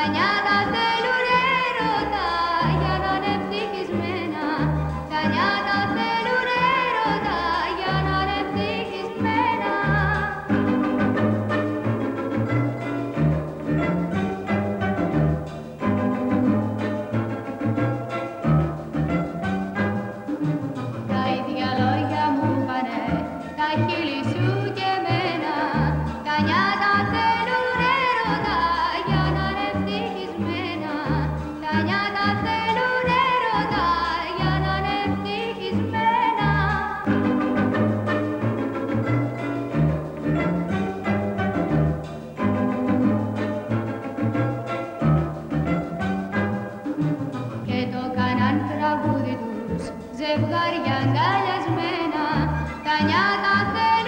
νιάτα θέλουν έρωτα για να είναι ευτυχισμένα. Τα νιάτα θέλουν έρωτα για να είναι ευτυχισμένα. Τα ίδια λόγια μου πάνε, τα χείλη σου και εμένα. Τα νιάτα θέλουν έρωτα για να είναι ευτυχισμένα. Τα νιάτα θέλουν έρωτα για να είναι ευτυχισμένα. Και το κάναν τραγούδι τους ζευγάρια αγκαλιασμένα. Τα νιάτα θέλουν